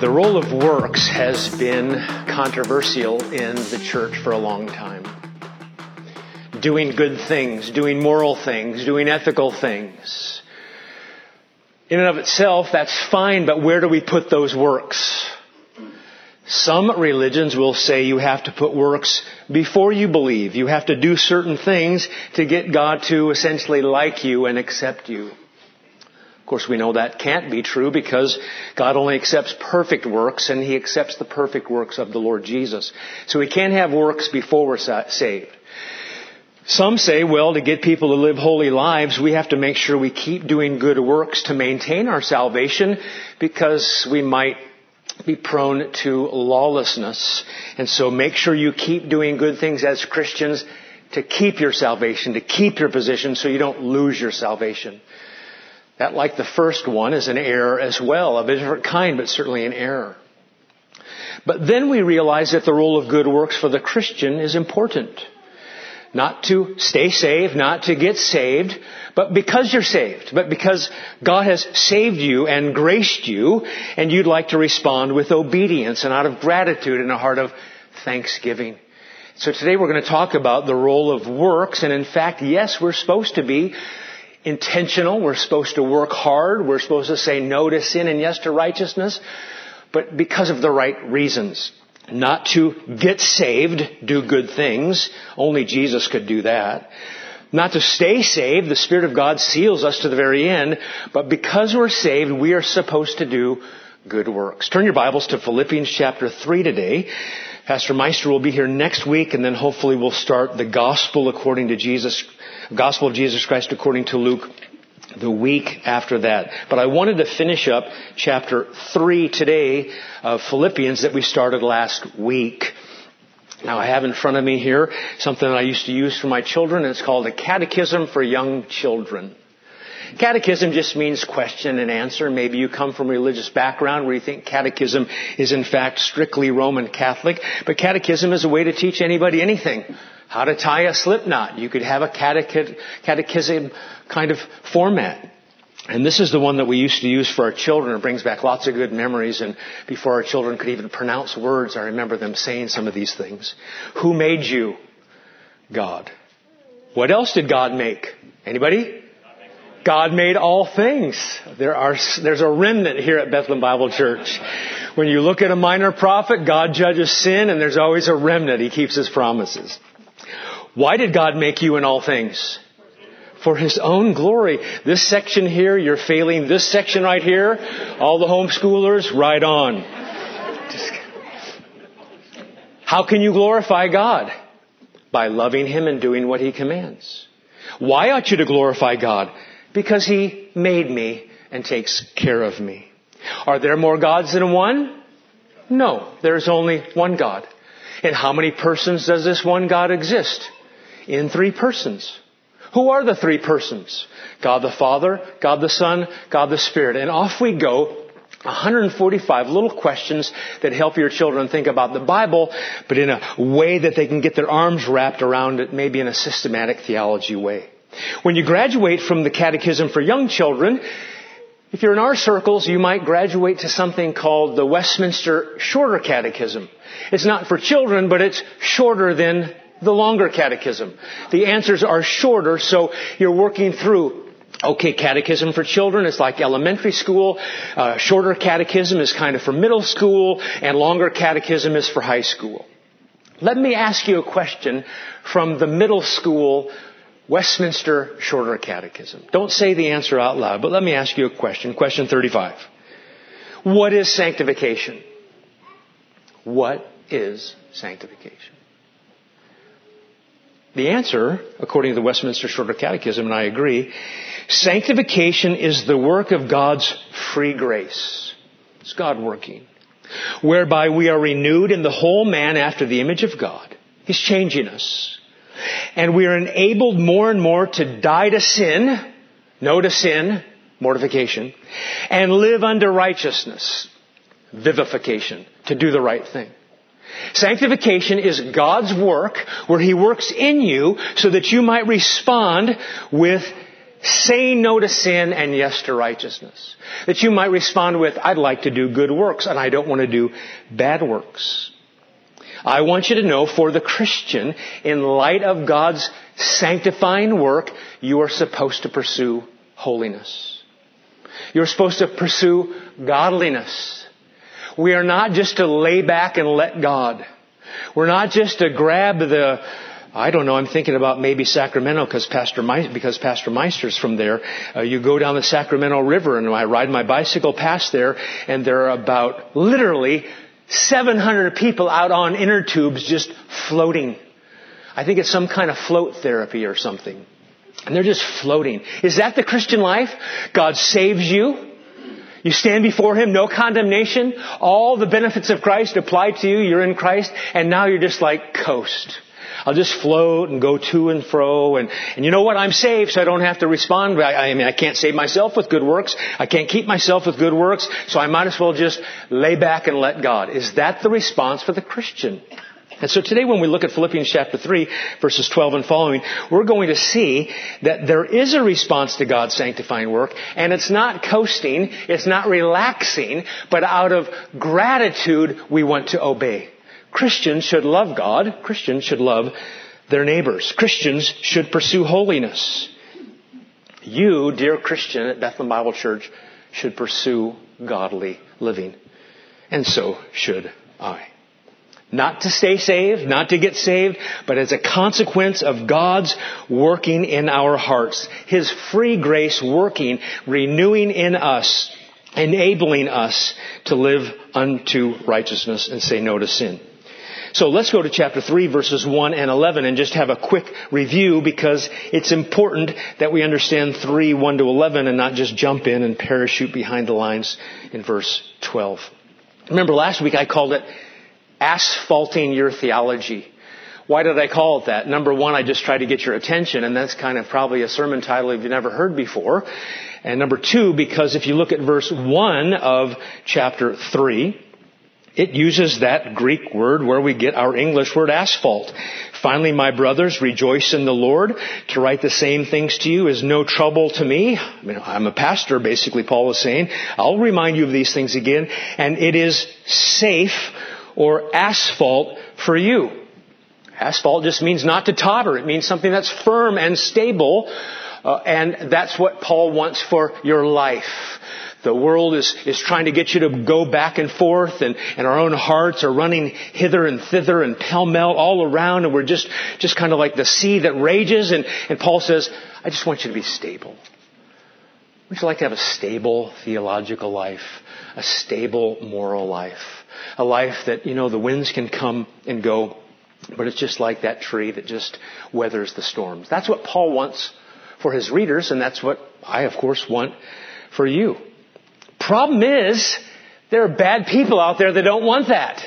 The role of works has been controversial in the church for a long time. Doing good things, doing moral things, doing ethical things. In and of itself, that's fine, but where do we put those works? Some religions will say you have to put works before you believe. You have to do certain things to get God to essentially like you and accept you. Of course, we know that can't be true because God only accepts perfect works, and He accepts the perfect works of the Lord Jesus. So we can't have works before we're saved. Some say, well, to get people to live holy lives, we have to make sure we keep doing good works to maintain our salvation because we might be prone to lawlessness. And so make sure you keep doing good things as Christians to keep your salvation, to keep your position so you don't lose your salvation. That, like the first one, is an error as well, of a different kind, but certainly an error. But then we realize that the role of good works for the Christian is important. Not to stay saved, not to get saved, but because you're saved. But because God has saved you and graced you, and you'd like to respond with obedience and out of gratitude and a heart of thanksgiving. So today we're going to talk about the role of works. And in fact, yes, we're supposed to be intentional. We're supposed to work hard. We're supposed to say no to sin and yes to righteousness. But because of the right reasons. Not to get saved, do good things. Only Jesus could do that. Not to stay saved. The Spirit of God seals us to the very end. But because we're saved, we are supposed to do good works. Turn your Bibles to Philippians chapter 3 today. Pastor Meister will be here next week, and then hopefully we'll start the Gospel of Jesus Christ according to Luke the week after that. But I wanted to finish up chapter 3 today of Philippians that we started last week. Now I have in front of me here something that I used to use for my children. It's called a Catechism for Young Children. Catechism just means question and answer. Maybe you come from a religious background where you think catechism is in fact strictly Roman Catholic. But catechism is a way to teach anybody anything. How to tie a slip knot. You could have a catechism kind of format. And this is the one that we used to use for our children. It brings back lots of good memories. And before our children could even pronounce words, I remember them saying some of these things. Who made you? God. What else did God make? Anybody? God made all things. There's a remnant here at Bethlehem Bible Church. When you look at a minor prophet, God judges sin, and there's always a remnant. He keeps His promises. Why did God make you in all things? For His own glory. This section here, you're failing this section right here. All the homeschoolers, right on. How can you glorify God? By loving Him and doing what He commands. Why ought you to glorify God? Because He made me and takes care of me. Are there more gods than one? No, there's only one God. And how many persons does this one God exist? In 3 persons. Who are the 3 persons? God the Father, God the Son, God the Spirit. And off we go. 145 little questions that help your children think about the Bible, but in a way that they can get their arms wrapped around it, maybe in a systematic theology way. When you graduate from the Catechism for Young Children, if you're in our circles, you might graduate to something called the Westminster Shorter Catechism. It's not for children, but it's shorter than the longer catechism. The answers are shorter, so you're working through, okay, catechism for children is like elementary school. Shorter catechism is kind of for middle school, and longer catechism is for high school. Let me ask you a question from the middle school Westminster Shorter Catechism. Don't say the answer out loud, but let me ask you a question. Question 35. What is sanctification? What is sanctification? The answer, according to the Westminster Shorter Catechism, and I agree, sanctification is the work of God's free grace. It's God working. Whereby we are renewed in the whole man after the image of God. He's changing us. And we are enabled more and more to die to sin, no to sin, mortification, and live unto righteousness, vivification, to do the right thing. Sanctification is God's work where He works in you so that you might respond with saying no to sin and yes to righteousness. That you might respond with, I'd like to do good works and I don't want to do bad works. I want you to know, for the Christian, in light of God's sanctifying work, you are supposed to pursue holiness. You're supposed to pursue godliness. We are not just to lay back and let God. We're not just to grab I'm thinking about maybe Sacramento because Pastor Meister's from there. You go down the Sacramento River and I ride my bicycle past there and there are about literally 700 people out on inner tubes just floating. I think it's some kind of float therapy or something. And they're just floating. Is that the Christian life? God saves you. You stand before Him, no condemnation. All the benefits of Christ apply to you. You're in Christ. And now you're just like coast. I'll just float and go to and fro. And you know what? I'm saved, so I don't have to respond. I can't save myself with good works. I can't keep myself with good works. So I might as well just lay back and let God. Is that the response for the Christian? And so today when we look at Philippians chapter 3, verses 12 and following, we're going to see that there is a response to God's sanctifying work, and it's not coasting, it's not relaxing, but out of gratitude we want to obey. Christians should love God. Christians should love their neighbors. Christians should pursue holiness. You, dear Christian at Bethlehem Bible Church, should pursue godly living. And so should I. Not to stay saved, not to get saved, but as a consequence of God's working in our hearts. His free grace working, renewing in us, enabling us to live unto righteousness and say no to sin. So let's go to chapter 3, verses 1 and 11 and just have a quick review because it's important that we understand 3, 1 to 11 and not just jump in and parachute behind the lines in verse 12. Remember last week I called it asphalting your theology. Why did I call it that? Number one, I just tried to get your attention, and that's kind of probably a sermon title you've never heard before. And number two, because if you look at verse 1 of chapter 3, it uses that Greek word where we get our English word asphalt. Finally, my brothers, rejoice in the Lord. To write the same things to you is no trouble to me. I'm a pastor, basically, Paul is saying. I'll remind you of these things again. And it is safe or asphalt for you. Asphalt just means not to totter. It means something that's firm and stable. And that's what Paul wants for your life. The world is trying to get you to go back and forth, and our own hearts are running hither and thither and pell-mell all around, and we're just kind of like the sea that rages. And Paul says, I just want you to be stable. Would you like to have a stable theological life, a stable moral life, a life that, the winds can come and go, but it's just like that tree that just weathers the storms. That's what Paul wants for his readers, and that's what I, of course, want for you. Problem is, there are bad people out there that don't want that.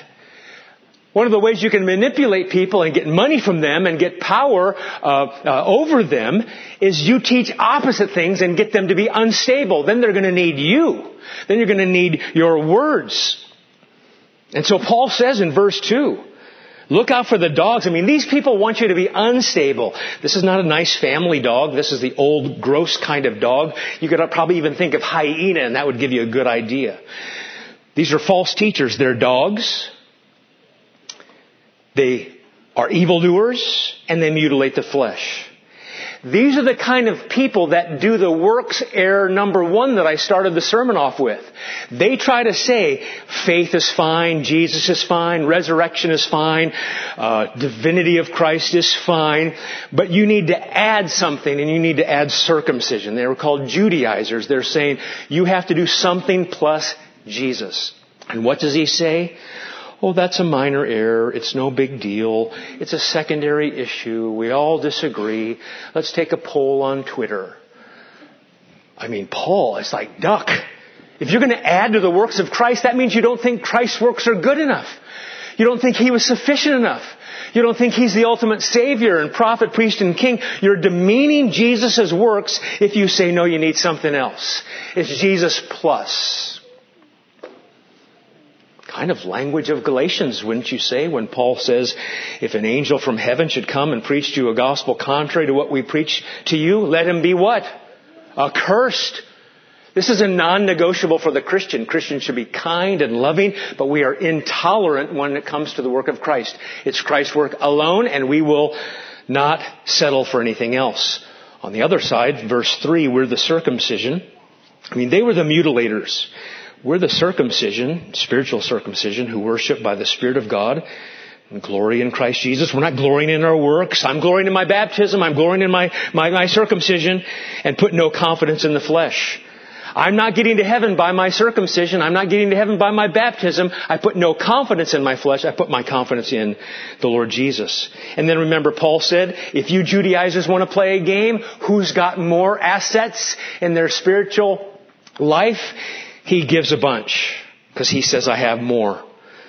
One of the ways you can manipulate people and get money from them and get power over them is you teach opposite things and get them to be unstable. Then they're going to need you. Then you're going to need your words. And so Paul says in verse 2, look out for the dogs. These people want you to be unstable. This is not a nice family dog. This is the old, gross kind of dog. You could probably even think of hyena, and that would give you a good idea. These are false teachers. They're dogs. They are evildoers, and they mutilate the flesh. These are the kind of people that do the works error number one that I started the sermon off with. They try to say faith is fine, Jesus is fine, resurrection is fine, divinity of Christ is fine, but you need to add something, and you need to add circumcision. They were called Judaizers. They're saying you have to do something plus Jesus. And what does he say? Oh, that's a minor error. It's no big deal. It's a secondary issue. We all disagree. Let's take a poll on Twitter. Paul, it's like duck. If you're going to add to the works of Christ, that means you don't think Christ's works are good enough. You don't think he was sufficient enough. You don't think he's the ultimate savior and prophet, priest, and king. You're demeaning Jesus' works if you say, no, you need something else. It's Jesus plus. Kind of language of Galatians, wouldn't you say, when Paul says, if an angel from heaven should come and preach to you a gospel contrary to what we preach to you, let him be what? accursed. This is a non-negotiable for the Christian. Christians should be kind and loving, but we are intolerant when it comes to the work of Christ. It's Christ's work alone, and we will not settle for anything else. On the other side, verse 3, we're the circumcision. They were the mutilators. We're the circumcision, spiritual circumcision, who worship by the Spirit of God and glory in Christ Jesus. We're not glorying in our works. I'm glorying in my baptism. I'm glorying in my circumcision, and put no confidence in the flesh. I'm not getting to heaven by my circumcision. I'm not getting to heaven by my baptism. I put no confidence in my flesh. I put my confidence in the Lord Jesus. And then remember, Paul said, if you Judaizers want to play a game, who's got more assets in their spiritual life? He gives a bunch, because he says, I have more.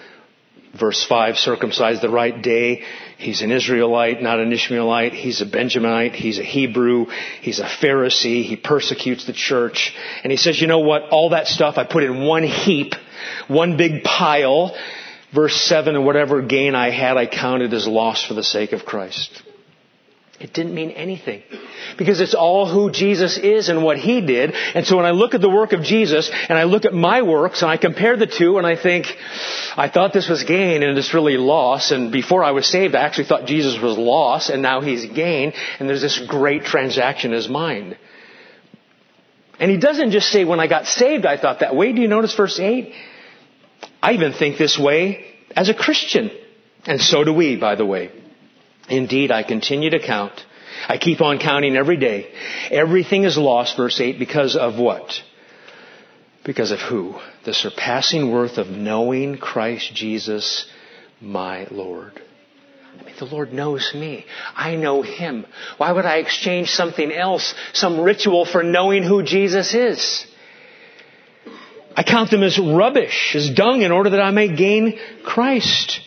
Verse 5, circumcised the right day. He's an Israelite, not an Ishmaelite. He's a Benjaminite. He's a Hebrew. He's a Pharisee. He persecutes the church. And he says, you know what? All that stuff I put in one heap, one big pile. Verse 7, and whatever gain I had, I counted as loss for the sake of Christ. It didn't mean anything, because it's all who Jesus is and what He did. And so when I look at the work of Jesus and I look at my works and I compare the two and I think, I thought this was gain and it's really loss. And before I was saved, I actually thought Jesus was loss and now He's gain. And there's this great transaction in His mind. And He doesn't just say, when I got saved, I thought that way. Do you notice verse 8? I even think this way as a Christian. And so do we, by the way. Indeed, I continue to count. I keep on counting every day. Everything is lost, verse 8, because of what? Because of who? The surpassing worth of knowing Christ Jesus, my Lord. The Lord knows me. I know Him. Why would I exchange something else, some ritual, for knowing who Jesus is? I count them as rubbish, as dung, in order that I may gain Christ.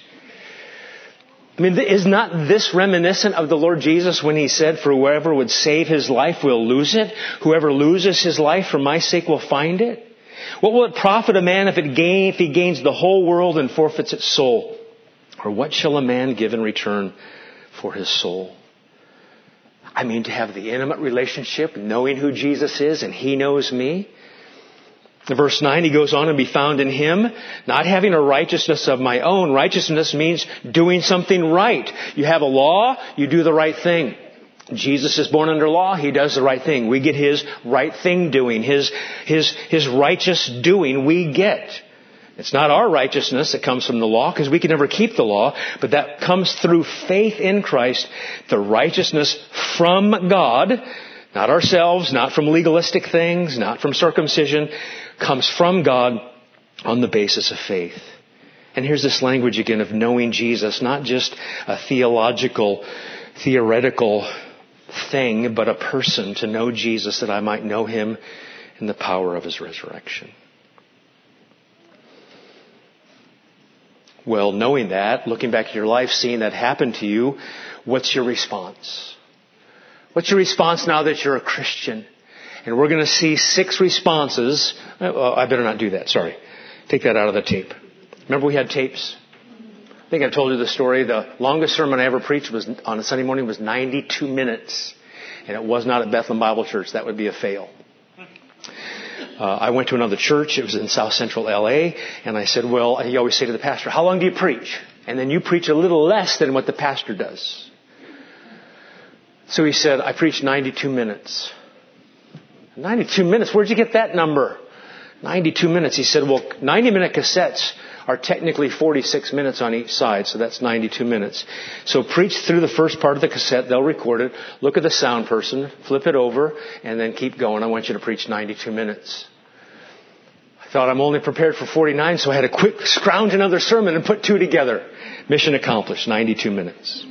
Is not this reminiscent of the Lord Jesus when He said, for whoever would save his life will lose it? Whoever loses his life for my sake will find it? What will it profit a man if he gains the whole world and forfeits its soul? Or what shall a man give in return for his soul? To have the intimate relationship, knowing who Jesus is and He knows me. In verse 9, he goes on, and be found in Him, not having a righteousness of my own. Righteousness means doing something right. You have a law, you do the right thing. Jesus is born under law, He does the right thing. We get His right thing doing, His righteous doing we get. It's not our righteousness that comes from the law, because we can never keep the law, but that comes through faith in Christ, the righteousness from God, not ourselves, not from legalistic things, not from circumcision, comes from God on the basis of faith. And here's this language again of knowing Jesus, not just a theoretical thing, but a person, to know Jesus that I might know Him in the power of His resurrection. Well, knowing that, looking back at your life, seeing that happen to you, what's your response? What's your response now that you're a Christian? And we're going to see 6 responses. I better not do that. Sorry. Take that out of the tape. Remember we had tapes? I think I told you the story. The longest sermon I ever preached was on a Sunday morning was 92 minutes. And it was not at Bethlehem Bible Church. That would be a fail. I went to another church. It was in South Central LA. And I said, well, you always say to the pastor, how long do you preach? And then you preach a little less than what the pastor does. So he said, I preached 92 minutes. 92 minutes? Where'd you get that number? 92 minutes. He said, well, 90-minute cassettes are technically 46 minutes on each side, so that's 92 minutes. So preach through the first part of the cassette. They'll record it. Look at the sound person. Flip it over, and then keep going. I want you to preach 92 minutes. I thought I'm only prepared for 49, so I had to quick scrounge another sermon and put 2 together. Mission accomplished. 92 minutes.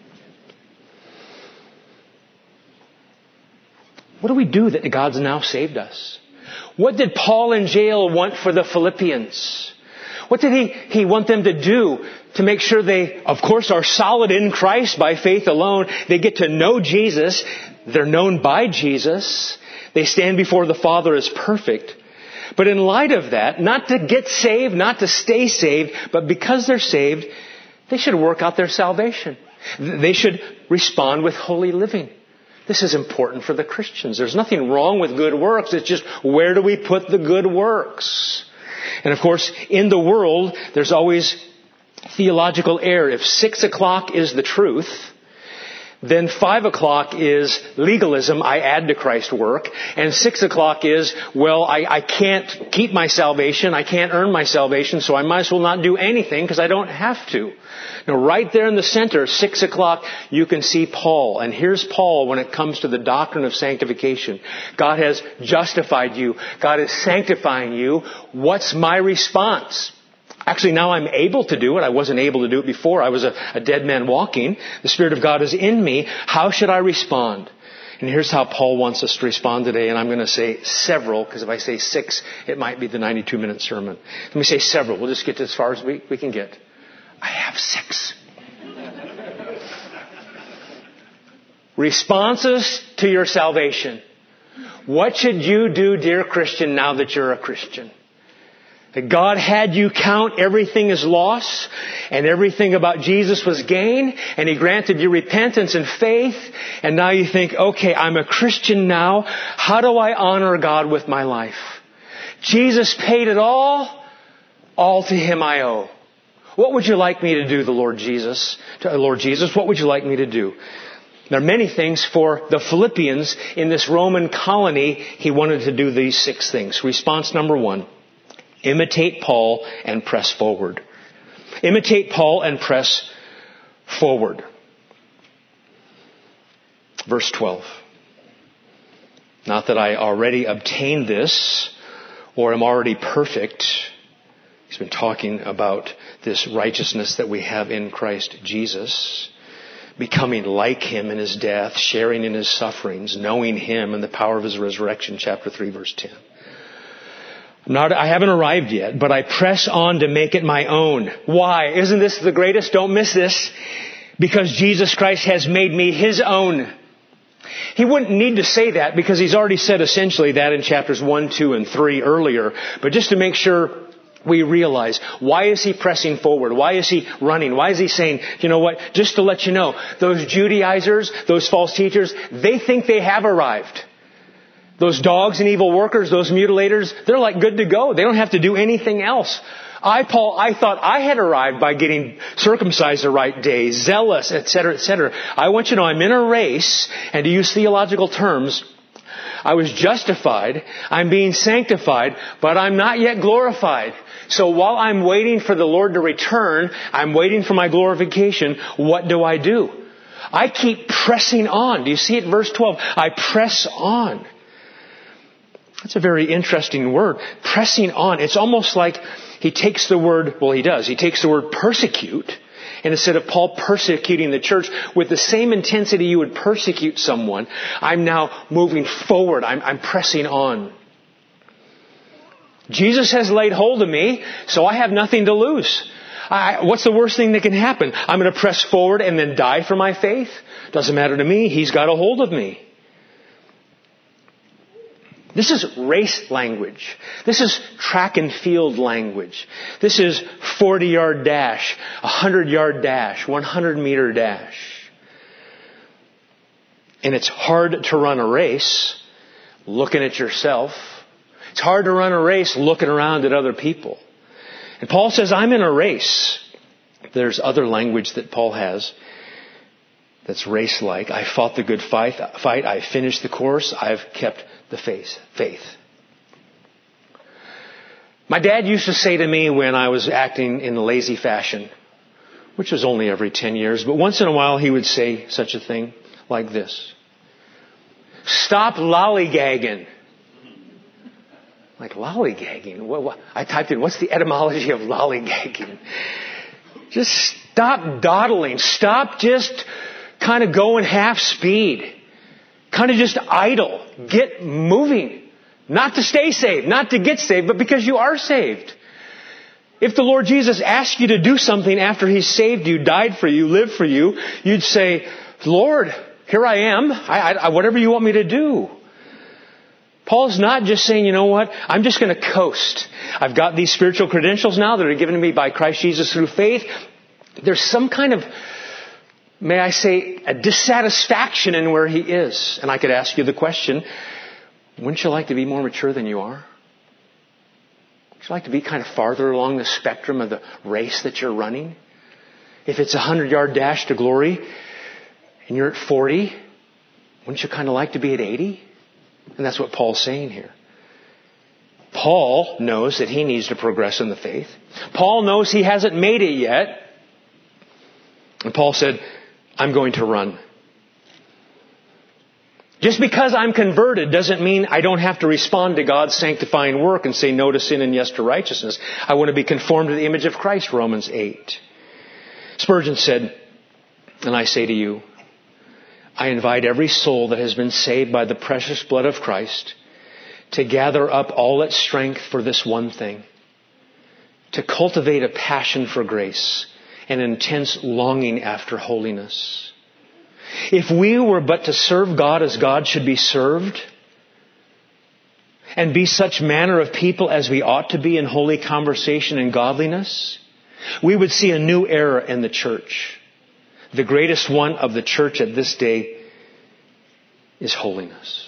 What do we do that God's now saved us? What did Paul in jail want for the Philippians? What did he want them to do to make sure they, of course, are solid in Christ by faith alone? They get to know Jesus. They're known by Jesus. They stand before the Father as perfect. But in light of that, not to get saved, not to stay saved, but because they're saved, they should work out their salvation. They should respond with holy living. This is important for the Christians. There's nothing wrong with good works. It's just, where do we put the good works? And of course, in the world, there's always theological error. If 6 o'clock is the truth, then 5 o'clock is legalism. I add to Christ's work. And 6 o'clock is, well, I can't keep my salvation. I can't earn my salvation, so I might as well not do anything because I don't have to. Now, right there in the center, 6 o'clock, you can see Paul. And here's Paul when it comes to the doctrine of sanctification. God has justified you. God is sanctifying you. What's my response? Actually, now I'm able to do it. I wasn't able to do it before. I was a dead man walking. The Spirit of God is in me. How should I respond? And here's how Paul wants us to respond today. And I'm going to say several, because if I say 6, it might be the 92-minute sermon. Let me say several. We'll just get to as far as we can get. I have 6. Responses to your salvation. What should you do, dear Christian, now that you're a Christian? That God had you count everything as loss and everything about Jesus was gain, and He granted you repentance and faith, and now you think, okay, I'm a Christian now. How do I honor God with my life? Jesus paid it all to Him I owe. What would you like me to do, Lord Jesus? What would you like me to do? There are many things for the Philippians in this Roman colony. He wanted to do these 6 things. Response number 1. Imitate Paul and press forward. Imitate Paul and press forward. Verse 12. Not that I already obtained this or am already perfect. He's been talking about this righteousness that we have in Christ Jesus. Becoming like Him in His death, sharing in His sufferings, knowing Him and the power of His resurrection. Chapter 3, verse 10. I haven't arrived yet, but I press on to make it my own. Why? Isn't this the greatest? Don't miss this. Because Jesus Christ has made me His own. He wouldn't need to say that because He's already said essentially that in chapters 1, 2, and 3 earlier. But just to make sure we realize, why is He pressing forward? Why is He running? Why is He saying, you know what, just to let you know, those Judaizers, those false teachers, they think they have arrived. Those dogs and evil workers, those mutilators, they're like good to go. They don't have to do anything else. Paul, I thought I had arrived by getting circumcised the right day, zealous, etc., etc. I want you to know I'm in a race, and to use theological terms, I was justified, I'm being sanctified, but I'm not yet glorified. So while I'm waiting for the Lord to return, I'm waiting for my glorification, what do? I keep pressing on. Do you see it? Verse 12, I press on. That's a very interesting word. Pressing on. It's almost like he takes the word, he does. He takes the word persecute. And instead of Paul persecuting the church with the same intensity you would persecute someone, I'm now moving forward. I'm pressing on. Jesus has laid hold of me, so I have nothing to lose. What's the worst thing that can happen? I'm going to press forward and then die for my faith? Doesn't matter to me. He's got a hold of me. This is race language. This is track and field language. This is 40-yard dash, 100-yard dash, 100-meter dash. And it's hard to run a race looking at yourself. It's hard to run a race looking around at other people. And Paul says, I'm in a race. There's other language that Paul has that's race-like. I fought the good fight. I finished the course. I've kept the faith. My dad used to say to me when I was acting in a lazy fashion, which was only every 10 years, but once in a while he would say such a thing like this. Stop lollygagging. Like lollygagging? I typed in, what's the etymology of lollygagging? Just stop dawdling. Stop just kind of going half speed. Kind of just idle. Get moving. Not to stay saved, not to get saved, but because you are saved. If the Lord Jesus asked you to do something after He saved you, died for you, lived for you, you'd say, Lord, here I am. I whatever you want me to do. Paul's not just saying, you know what, I'm just going to coast. I've got these spiritual credentials now that are given to me by Christ Jesus through faith. There's some kind of may I say, a dissatisfaction in where he is. And I could ask you the question, wouldn't you like to be more mature than you are? Would you like to be kind of farther along the spectrum of the race that you're running? If it's a 100-yard dash to glory and you're at 40, wouldn't you kind of like to be at 80? And that's what Paul's saying here. Paul knows that he needs to progress in the faith. Paul knows he hasn't made it yet. And Paul said, I'm going to run. Just because I'm converted doesn't mean I don't have to respond to God's sanctifying work and say no to sin and yes to righteousness. I want to be conformed to the image of Christ, Romans 8. Spurgeon said, and I say to you, I invite every soul that has been saved by the precious blood of Christ to gather up all its strength for this one thing, to cultivate a passion for grace, an intense longing after holiness. If we were but to serve God as God should be served, and be such manner of people as we ought to be in holy conversation and godliness, we would see a new era in the church. The greatest one of the church at this day is holiness.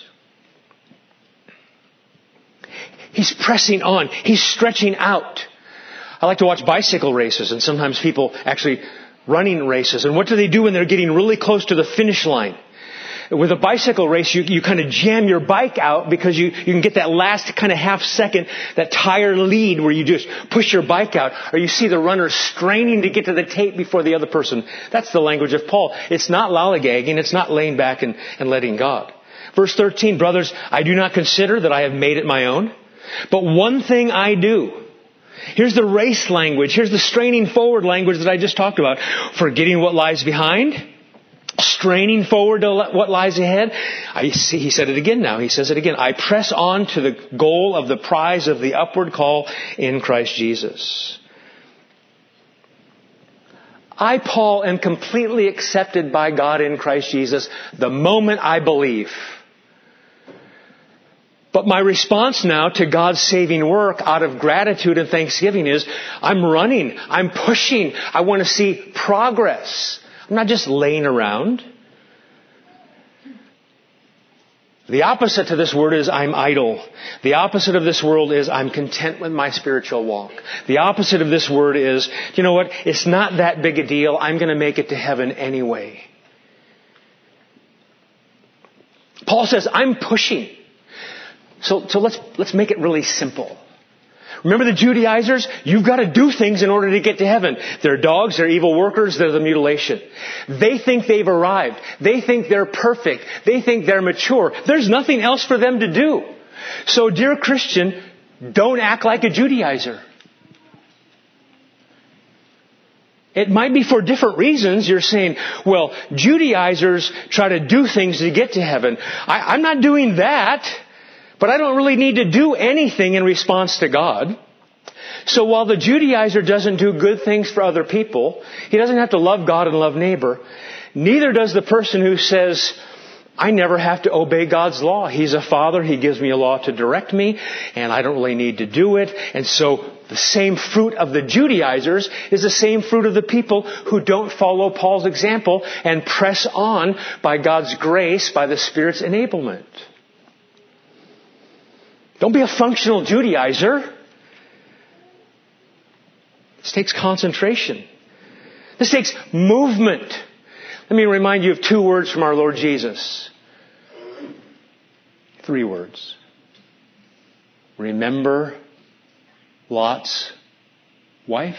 He's pressing on. He's stretching out. I like to watch bicycle races, and sometimes people actually running races. And what do they do when they're getting really close to the finish line? With a bicycle race, you kind of jam your bike out because you can get that last kind of half second, that tire lead where you just push your bike out. Or you see the runner straining to get to the tape before the other person. That's the language of Paul. It's not lollygagging. It's not laying back and letting God. Verse 13, brothers, I do not consider that I have made it my own. But one thing I do. Here's the race language. Here's the straining forward language that I just talked about. Forgetting what lies behind. Straining forward to what lies ahead. He said it again now. He says it again. I press on to the goal of the prize of the upward call in Christ Jesus. I, Paul, am completely accepted by God in Christ Jesus the moment I believe. But my response now to God's saving work out of gratitude and thanksgiving is, I'm running, I'm pushing, I want to see progress. I'm not just laying around. The opposite to this word is I'm idle. The opposite of this word is I'm content with my spiritual walk. The opposite of this word is, you know what, it's not that big a deal. I'm going to make it to heaven anyway. Paul says, I'm pushing. So let's make it really simple. Remember the Judaizers? You've got to do things in order to get to heaven. They're dogs, they're evil workers, they're the mutilation. They think they've arrived. They think they're perfect. They think they're mature. There's nothing else for them to do. So, dear Christian, don't act like a Judaizer. It might be for different reasons. You're saying, well, Judaizers try to do things to get to heaven. I'm not doing that. But I don't really need to do anything in response to God. So while the Judaizer doesn't do good things for other people, he doesn't have to love God and love neighbor. Neither does the person who says, I never have to obey God's law. He's a father. He gives me a law to direct me, and I don't really need to do it. And so the same fruit of the Judaizers is the same fruit of the people who don't follow Paul's example and press on by God's grace, by the Spirit's enablement. Don't be a functional Judaizer. This takes concentration. This takes movement. Let me remind you of 2 words from our Lord Jesus. 3 words. Remember Lot's wife.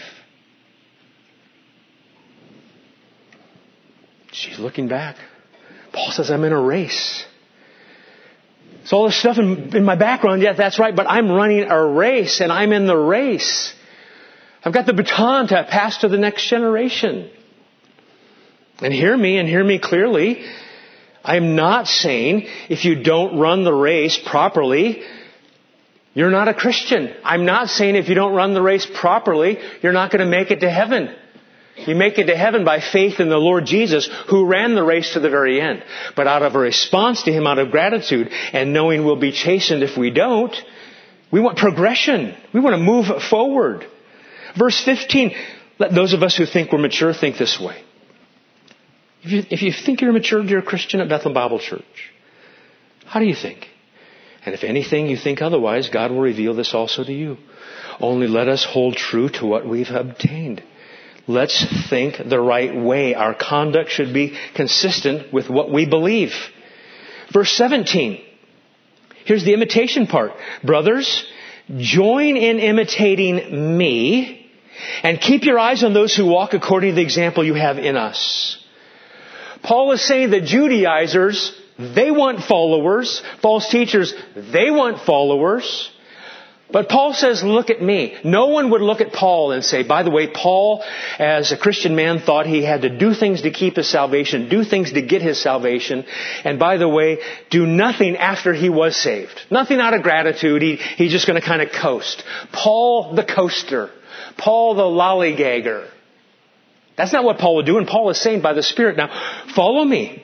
She's looking back. Paul says, I'm in a race. So all this stuff in my background, yeah, that's right, but I'm running a race, and I'm in the race. I've got the baton to pass to the next generation. And hear me clearly. I'm not saying if you don't run the race properly, you're not a Christian. I'm not saying if you don't run the race properly, you're not going to make it to heaven. You make it to heaven by faith in the Lord Jesus, who ran the race to the very end. But out of a response to Him, out of gratitude, and knowing we'll be chastened if we don't, we want progression. We want to move forward. Verse 15, let those of us who think we're mature think this way. If you think you're mature, you're a Christian at Bethlehem Bible Church. How do you think? And if anything you think otherwise, God will reveal this also to you. Only let us hold true to what we've obtained. Let's think the right way. Our conduct should be consistent with what we believe. Verse 17. Here's the imitation part. Brothers, join in imitating me and keep your eyes on those who walk according to the example you have in us. Paul is saying that Judaizers, they want followers. False teachers, they want followers. But Paul says, look at me. No one would look at Paul and say, by the way, Paul, as a Christian man, thought he had to do things to keep his salvation, do things to get his salvation, and by the way, do nothing after he was saved. Nothing out of gratitude. He's just going to kind of coast. Paul the coaster. Paul the lollygagger. That's not what Paul would do, and Paul is saying by the Spirit, now, follow me.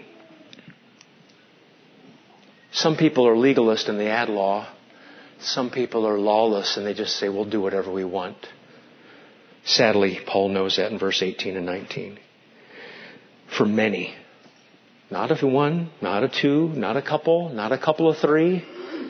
Some people are legalist and they add law. Some people are lawless and they just say, we'll do whatever we want. Sadly, Paul knows that in verse 18 and 19. For many, not of one, not of two, not a couple of three,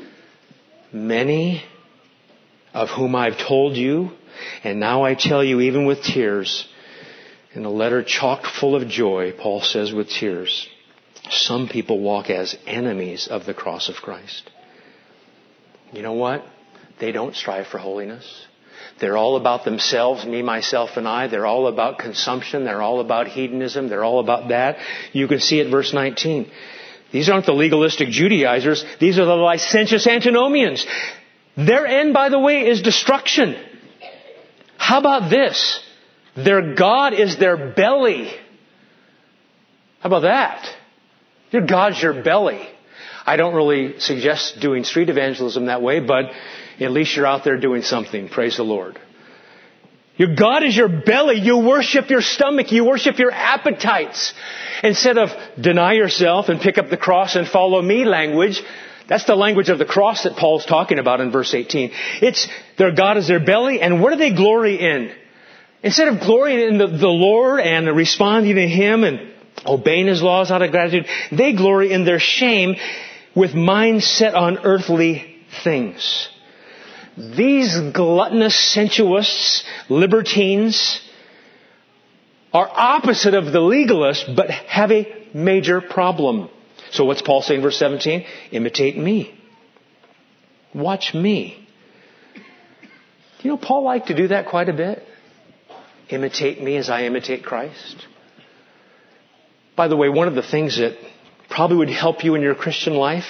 many of whom I've told you, and now I tell you even with tears, in a letter chock full of joy, Paul says with tears, some people walk as enemies of the cross of Christ. You know what? They don't strive for holiness. They're all about themselves, me, myself, and I. They're all about consumption. They're all about hedonism. They're all about that. You can see it verse 19. These aren't the legalistic Judaizers. These are the licentious antinomians. Their end, by the way, is destruction. How about this? Their God is their belly. How about that? Your God's your belly. I don't really suggest doing street evangelism that way, but at least you're out there doing something. Praise the Lord. Your God is your belly. You worship your stomach. You worship your appetites. Instead of deny yourself and pick up the cross and follow me language, that's the language of the cross that Paul's talking about in verse 18. It's their God is their belly, and what do they glory in? Instead of glorying in the Lord and responding to Him and obeying His laws out of gratitude, they glory in their shame with minds set on earthly things. These gluttonous, sensuous, libertines are opposite of the legalists, but have a major problem. So what's Paul saying in verse 17? Imitate me. Watch me. You know, Paul liked to do that quite a bit. Imitate me as I imitate Christ. By the way, one of the things that probably would help you in your Christian life,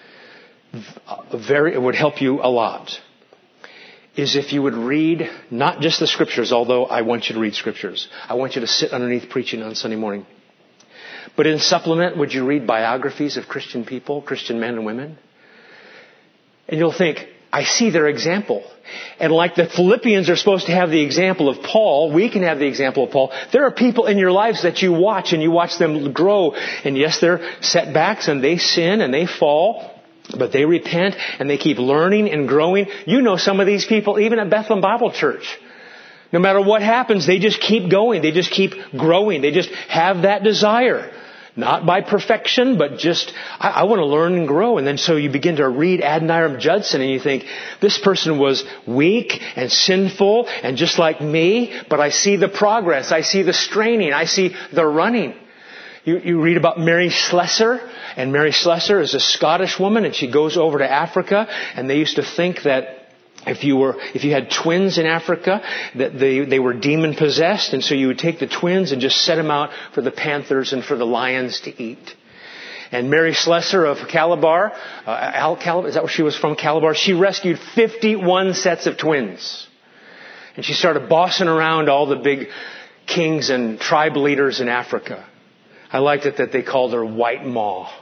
it would help you a lot, is if you would read not just the Scriptures, although I want you to read Scriptures. I want you to sit underneath preaching on Sunday morning. But in supplement, would you read biographies of Christian people, Christian men and women? And you'll think, I see their example. And like the Philippians are supposed to have the example of Paul, we can have the example of Paul. There are people in your lives that you watch and you watch them grow. And yes, there are setbacks and they sin and they fall, but they repent and they keep learning and growing. You know some of these people even at Bethlehem Bible Church. No matter what happens, they just keep going. They just keep growing. They just have that desire. Not by perfection, but just, I want to learn and grow. And then so you begin to read Adoniram Judson and you think, this person was weak and sinful and just like me, but I see the progress. I see the straining. I see the running. You read about Mary Slessor, and Mary Slessor is a Scottish woman and she goes over to Africa, and they used to think that if you had twins in Africa, that they were demon possessed, and so you would take the twins and just set them out for the panthers and for the lions to eat. And Mary Slessor of Calabar, is that where she was from, Calabar? She rescued 51 sets of twins. And she started bossing around all the big kings and tribe leaders in Africa. I liked it that they called her White Ma.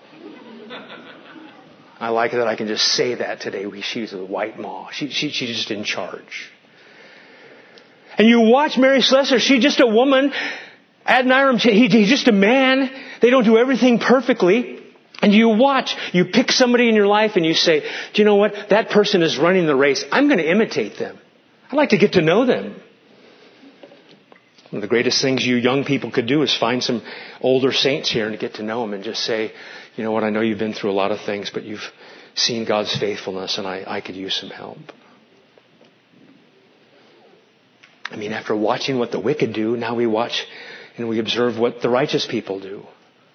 I like that I can just say that today. She's a White Ma. She's just in charge. And you watch Mary Slessor. She's just a woman. Adoniram, he's just a man. They don't do everything perfectly. And you watch. You pick somebody in your life and you say, do you know what? That person is running the race. I'm going to imitate them. I'd like to get to know them. One of the greatest things you young people could do is find some older saints here and to get to know them and just say, you know what, I know you've been through a lot of things, but you've seen God's faithfulness and I could use some help. I mean, after watching what the wicked do, now we watch and we observe what the righteous people do.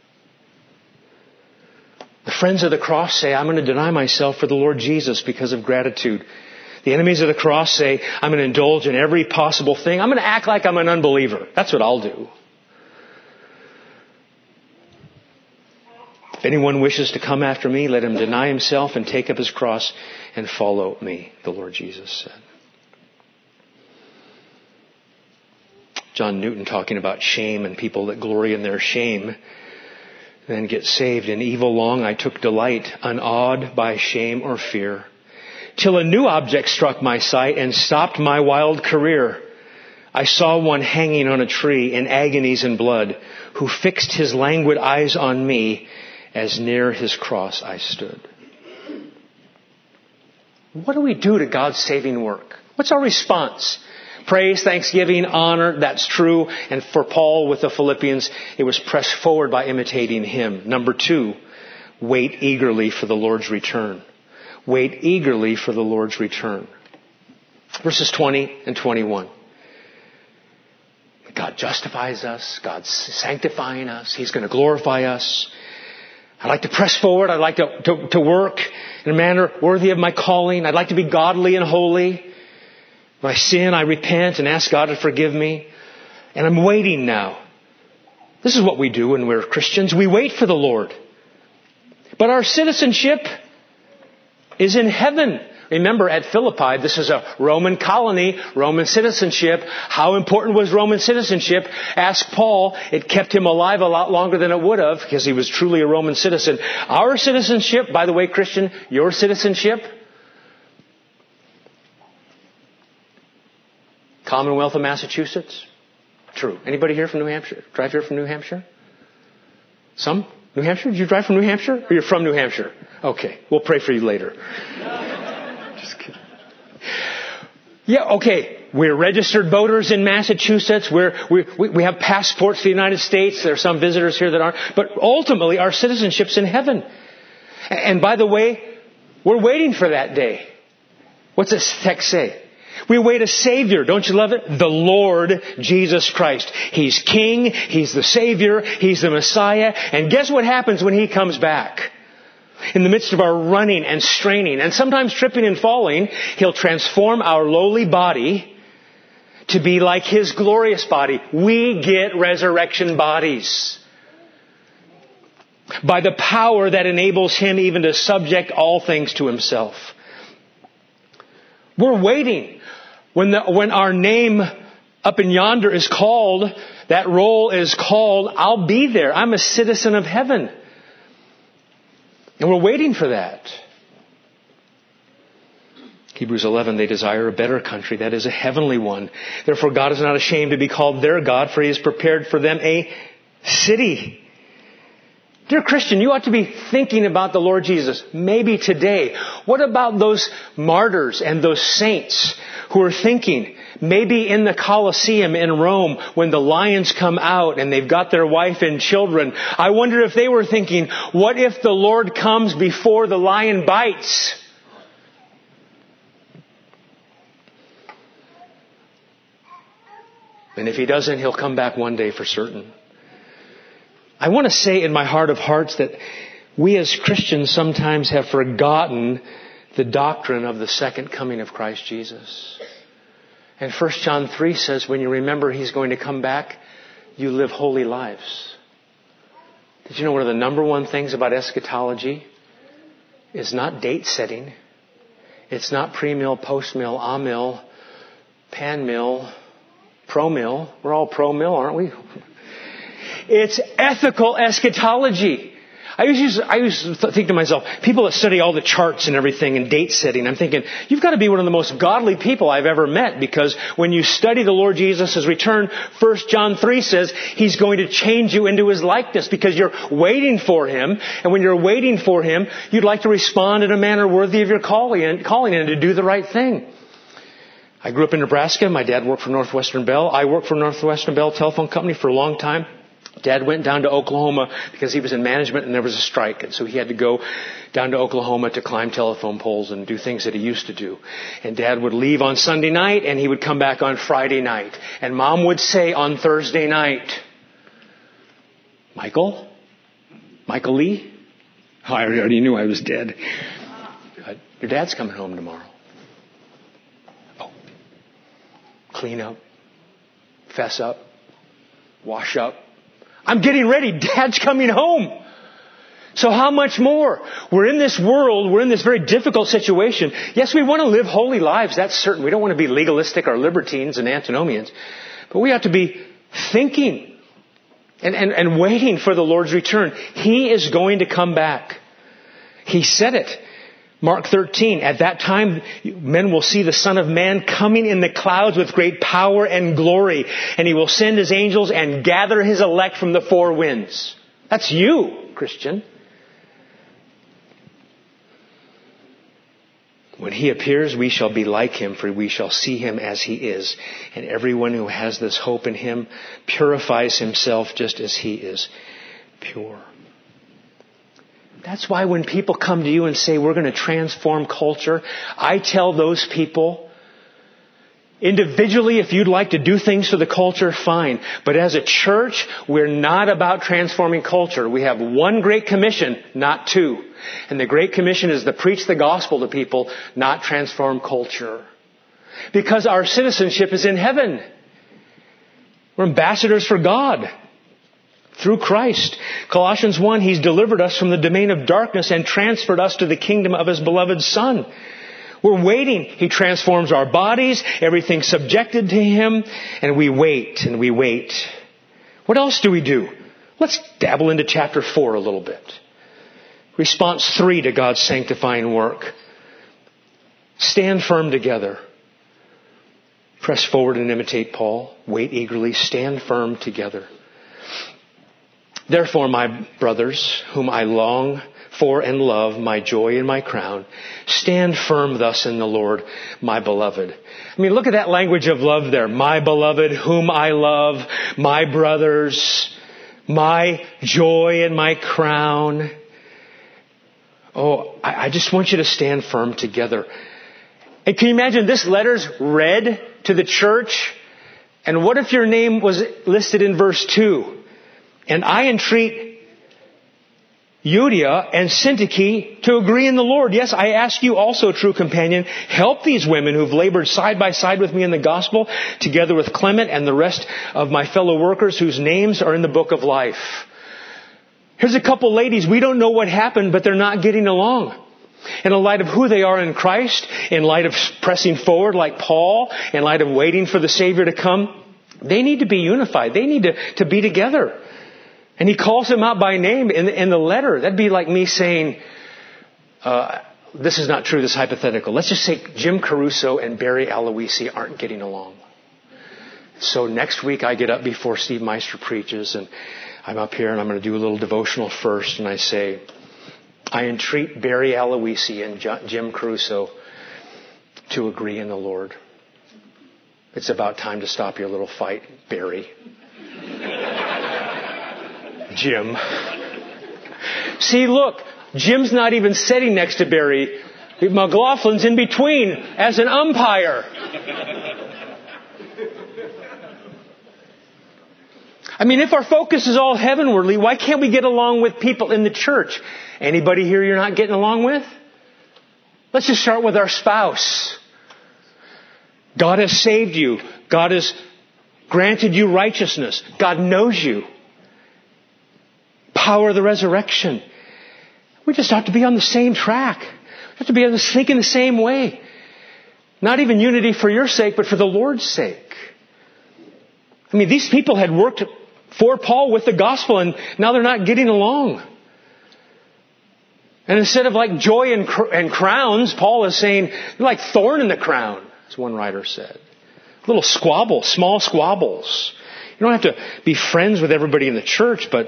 The friends of the cross say, I'm going to deny myself for the Lord Jesus because of gratitude. The enemies of the cross say, I'm going to indulge in every possible thing. I'm going to act like I'm an unbeliever. That's what I'll do. If anyone wishes to come after me, let him deny himself and take up his cross and follow me, the Lord Jesus said. John Newton talking about shame and people that glory in their shame then get saved. In evil long I took delight, unawed by shame or fear, till a new object struck my sight and stopped my wild career. I saw one hanging on a tree in agonies and blood, who fixed his languid eyes on me as near his cross I stood. What do we do to God's saving work? What's our response? Praise, thanksgiving, honor, that's true. And for Paul with the Philippians, it was pressed forward by imitating him. Number 2, wait eagerly for the Lord's return. Wait eagerly for the Lord's return. Verses 20 and 21. God justifies us. God's sanctifying us. He's going to glorify us. I'd like to press forward. I'd like to work in a manner worthy of my calling. I'd like to be godly and holy. If I sin, I repent and ask God to forgive me. And I'm waiting now. This is what we do when we're Christians. We wait for the Lord. But our citizenship is in heaven. Remember, at Philippi, this is a Roman colony, Roman citizenship. How important was Roman citizenship? Ask Paul. It kept him alive a lot longer than it would have because he was truly a Roman citizen. Our citizenship, by the way, Christian, your citizenship, Commonwealth of Massachusetts? True. Anybody here from New Hampshire? Drive here from New Hampshire? Some? New Hampshire? Did you drive from New Hampshire? Or you're from New Hampshire? Okay. We'll pray for you later. Just kidding. Yeah, okay. We're registered voters in Massachusetts. We have passports to the United States. There are some visitors here that aren't. But ultimately, our citizenship's in heaven. And by the way, we're waiting for that day. What's this text say? We await a Savior. Don't you love it? The Lord Jesus Christ. He's King. He's the Savior. He's the Messiah. And guess what happens when He comes back? In the midst of our running and straining and sometimes tripping and falling, He'll transform our lowly body to be like His glorious body. We get resurrection bodies by the power that enables Him even to subject all things to Himself. We're waiting. When our name up in yonder is called, that roll is called, I'll be there. I'm a citizen of heaven. And we're waiting for that. Hebrews 11, they desire a better country, that is a heavenly one. Therefore God is not ashamed to be called their God, for He has prepared for them a city. Dear Christian, you ought to be thinking about the Lord Jesus, maybe today. What about those martyrs and those saints who are thinking, maybe in the Colosseum in Rome, when the lions come out and they've got their wife and children, I wonder if they were thinking, what if the Lord comes before the lion bites? And if He doesn't, He'll come back one day for certain. I want to say in my heart of hearts that we as Christians sometimes have forgotten the doctrine of the second coming of Christ Jesus. And 1 John 3 says, when you remember He's going to come back, you live holy lives. Did you know one of the number one things about eschatology is not date setting. It's not pre-mill, post-mill, a-mill, pan-mill, pro-mill. We're all pro-mill, aren't we? It's ethical eschatology. I used to think to myself, people that study all the charts and everything and date setting, I'm thinking, you've got to be one of the most godly people I've ever met, because when you study the Lord Jesus' return, 1 John 3 says He's going to change you into His likeness because you're waiting for Him. And when you're waiting for Him, you'd like to respond in a manner worthy of your calling and to do the right thing. I grew up in Nebraska. My dad worked for Northwestern Bell. I worked for Northwestern Bell Telephone Company for a long time. Dad went down to Oklahoma because he was in management and there was a strike. And so he had to go down to Oklahoma to climb telephone poles and do things that he used to do. And Dad would leave on Sunday night and he would come back on Friday night. And Mom would say on Thursday night, Michael Lee? Oh, I already knew I was dead. Your dad's coming home tomorrow. Oh. Clean up. Fess up. Wash up. I'm getting ready. Dad's coming home. So how much more? We're in this world. We're in this very difficult situation. Yes, we want to live holy lives. That's certain. We don't want to be legalistic or libertines and antinomians. But we have to be thinking and waiting for the Lord's return. He is going to come back. He said it. Mark 13, at that time, men will see the Son of Man coming in the clouds with great power and glory. And He will send His angels and gather His elect from the four winds. That's you, Christian. When He appears, we shall be like Him, for we shall see Him as He is. And everyone who has this hope in Him purifies himself just as He is pure. That's why when people come to you and say, we're going to transform culture, I tell those people, individually, if you'd like to do things for the culture, fine. But as a church, we're not about transforming culture. We have one Great Commission, not two. And the Great Commission is to preach the gospel to people, not transform culture. Because our citizenship is in heaven. We're ambassadors for God. Through Christ. Colossians 1, He's delivered us from the domain of darkness and transferred us to the kingdom of His beloved Son. We're waiting. He transforms our bodies, everything subjected to Him, and we wait and we wait. What else do we do? Let's dabble into chapter 4 a little bit. Response 3 to God's sanctifying work. Stand firm together. Press forward and imitate Paul. Wait eagerly. Stand firm together. Therefore, my brothers, whom I long for and love, my joy and my crown, stand firm thus in the Lord, my beloved. I mean, look at that language of love there. My beloved, whom I love, my brothers, my joy and my crown. Oh, I just want you to stand firm together. And can you imagine this letter's read to the church? And what if your name was listed in verse 2? And I entreat Euodia and Syntyche to agree in the Lord. Yes, I ask you also, true companion, help these women who've labored side by side with me in the gospel, together with Clement and the rest of my fellow workers whose names are in the book of life. Here's a couple ladies. We don't know what happened, but they're not getting along. In light of who they are in Christ, in light of pressing forward like Paul, in light of waiting for the Savior to come, they need to be unified. They need to be together. And he calls them out by name in the letter. That'd be like me saying, this is not true, this is hypothetical. Let's just say Jim Caruso and Barry Aloisi aren't getting along. So next week I get up before Steve Meister preaches and I'm up here and I'm going to do a little devotional first. And I say, I entreat Barry Aloisi and Jim Caruso to agree in the Lord. It's about time to stop your little fight, Barry. Jim. See, look, Jim's not even sitting next to Barry. McLaughlin's in between as an umpire. I mean, if our focus is all heavenwardly, why can't we get along with people in the church? Anybody here you're not getting along with? Let's just start with our spouse. God has saved you. God has granted you righteousness. God knows you. Power of the resurrection. We just have to be on the same track. We have to be thinking the same way. Not even unity for your sake, but for the Lord's sake. I mean, these people had worked for Paul with the gospel and now they're not getting along. And instead of like joy and crowns, Paul is saying, you're like thorn in the crown, as one writer said. Little squabbles, small squabbles. You don't have to be friends with everybody in the church, but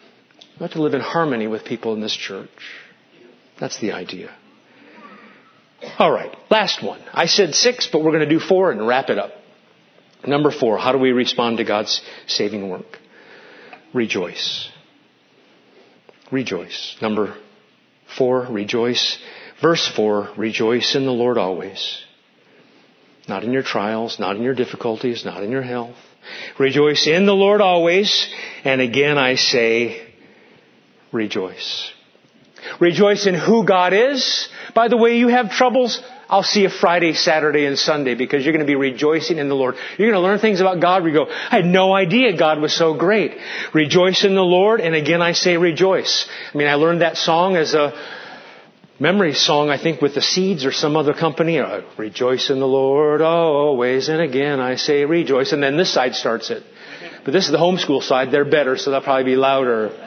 you have to live in harmony with people in this church. That's the idea. All right, last one. I said 6, but we're going to do 4 and wrap it up. Number 4, how do we respond to God's saving work? Rejoice. Rejoice. Number 4, rejoice. Verse 4, rejoice in the Lord always. Not in your trials, not in your difficulties, not in your health. Rejoice in the Lord always. And again I say, rejoice. Rejoice in who God is. By the way, you have troubles, I'll see you Friday, Saturday, and Sunday because you're going to be rejoicing in the Lord. You're going to learn things about God where you go, I had no idea God was so great. Rejoice in the Lord, and again I say rejoice. I mean, I learned that song as a memory song, I think, with the Seeds or some other company. Rejoice in the Lord always, and again I say rejoice. And then this side starts it. But this is the homeschool side. They're better, so they'll probably be louder.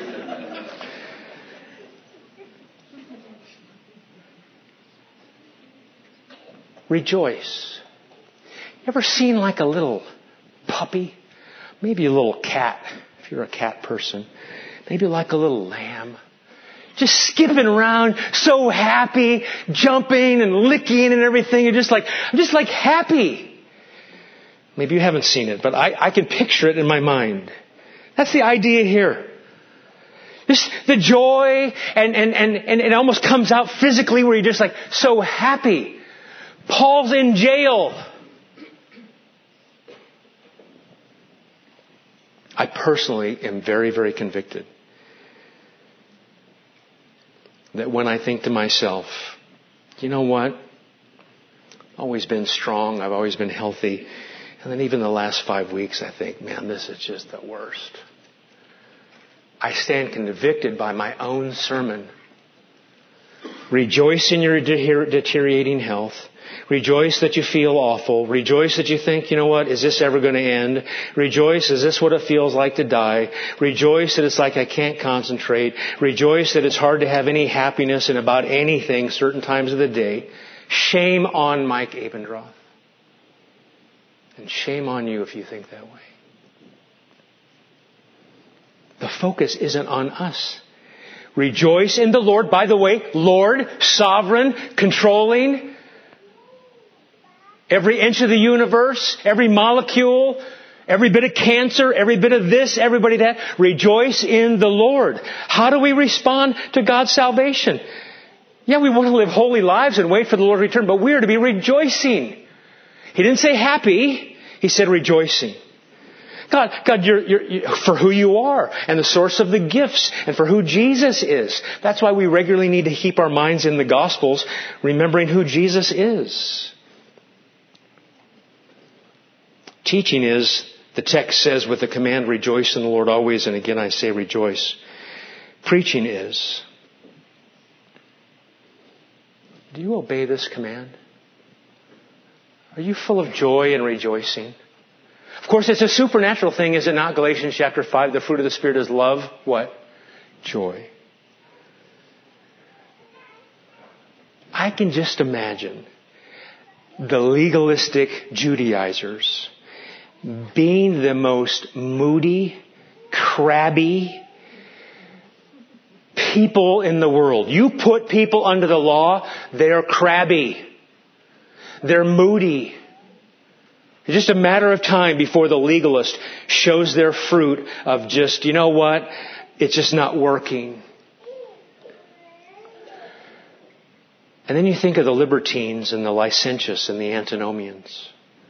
Rejoice. You ever seen like a little puppy? Maybe a little cat, if you're a cat person. Maybe like a little lamb. Just skipping around, so happy, jumping and licking and everything. I'm just like happy. Maybe you haven't seen it, but I can picture it in my mind. That's the idea here. Just the joy and it almost comes out physically where you're just like so happy. Paul's in jail. I personally am very, very convicted that when I think to myself, you know what? I've always been strong. I've always been healthy. And then even the last 5 weeks, I think, man, this is just the worst. I stand convicted by my own sermon. Rejoice in your deteriorating health. Rejoice that you feel awful. Rejoice that you think, you know what, is this ever going to end? Rejoice, is this what it feels like to die? Rejoice that it's like I can't concentrate. Rejoice that it's hard to have any happiness in about anything certain times of the day. Shame on Mike Abendroth. And shame on you if you think that way. The focus isn't on us. Rejoice in the Lord. By the way, Lord, sovereign, controlling. Every inch of the universe, every molecule, every bit of cancer, every bit of this, everybody that. Rejoice in the Lord. How do we respond to God's salvation? Yeah, we want to live holy lives and wait for the Lord's return, but we are to be rejoicing. He didn't say happy. He said rejoicing. God, you're for who you are and the source of the gifts and for who Jesus is. That's why we regularly need to keep our minds in the Gospels, remembering who Jesus is. Teaching is, the text says with the command, rejoice in the Lord always, and again I say rejoice. Preaching is, do you obey this command? Are you full of joy and rejoicing? Of course, it's a supernatural thing, is it not? Galatians chapter 5, the fruit of the Spirit is love, what? Joy. I can just imagine the legalistic Judaizers being the most moody, crabby people in the world. You put people under the law, they're crabby. They're moody. It's just a matter of time before the legalist shows their fruit of just, you know what? It's just not working. And then you think of the libertines and the licentious and the antinomians.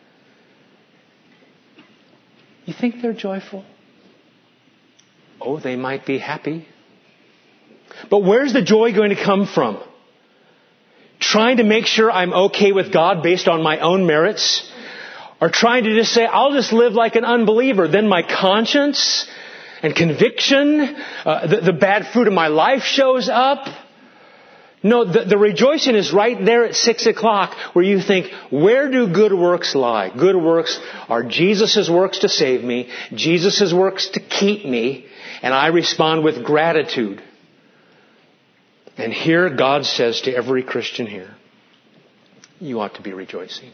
You think they're joyful? Oh, they might be happy. But where's the joy going to come from? Trying to make sure I'm okay with God based on my own merits? Or trying to just say, I'll just live like an unbeliever. Then my conscience and conviction, the bad fruit of my life shows up. No, the rejoicing is right there at 6 o'clock where you think, where do good works lie? Good works are Jesus' works to save me, Jesus' works to keep me, and I respond with gratitude. And here God says to every Christian here, you ought to be rejoicing.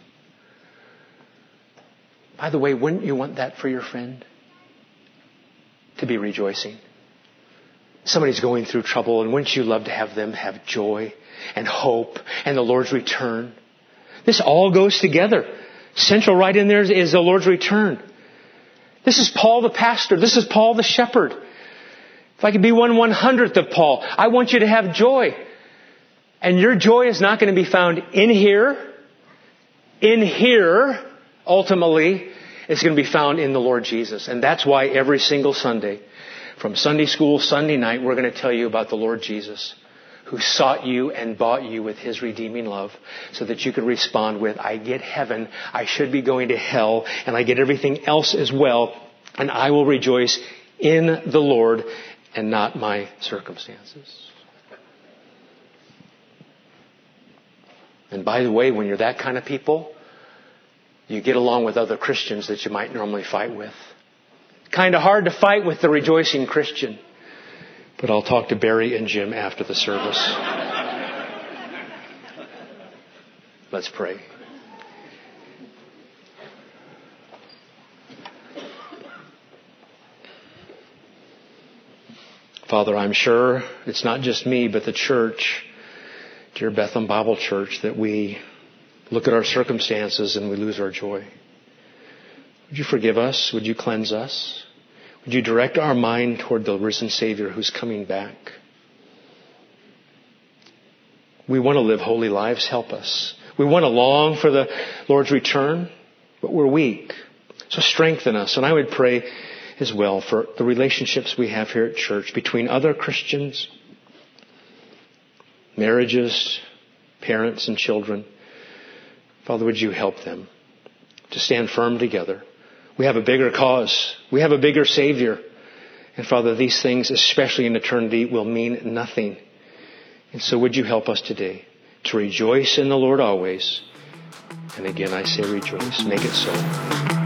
By the way, wouldn't you want that for your friend? To be rejoicing. somebody's going through trouble, and wouldn't you love to have them have joy and hope and the Lord's return? This all goes together. Central right in there is the Lord's return. This is Paul the pastor. This is Paul the shepherd. If I could be 1/100th of Paul, I want you to have joy. And your joy is not going to be found in here. In here, ultimately, it's going to be found in the Lord Jesus. And that's why every single Sunday, from Sunday school, Sunday night, we're going to tell you about the Lord Jesus, who sought you and bought you with His redeeming love so that you could respond with, I get heaven, I should be going to hell, and I get everything else as well, and I will rejoice in the Lord and not my circumstances. And by the way, when you're that kind of people, you get along with other Christians that you might normally fight with. Kind of hard to fight with the rejoicing Christian. But I'll talk to Barry and Jim after the service. Let's pray. Father, I'm sure it's not just me, but the church, dear Bethlehem Bible Church, that we look at our circumstances and we lose our joy. Would you forgive us? Would you cleanse us? Would you direct our mind toward the risen Savior who's coming back? We want to live holy lives. Help us. We want to long for the Lord's return, but we're weak. So strengthen us. And I would pray as well for the relationships we have here at church between other Christians, marriages, parents and children. Father, would you help them to stand firm together? We have a bigger cause. We have a bigger Savior. And Father, these things, especially in eternity, will mean nothing. And so would you help us today to rejoice in the Lord always? And again, I say rejoice. Make it so.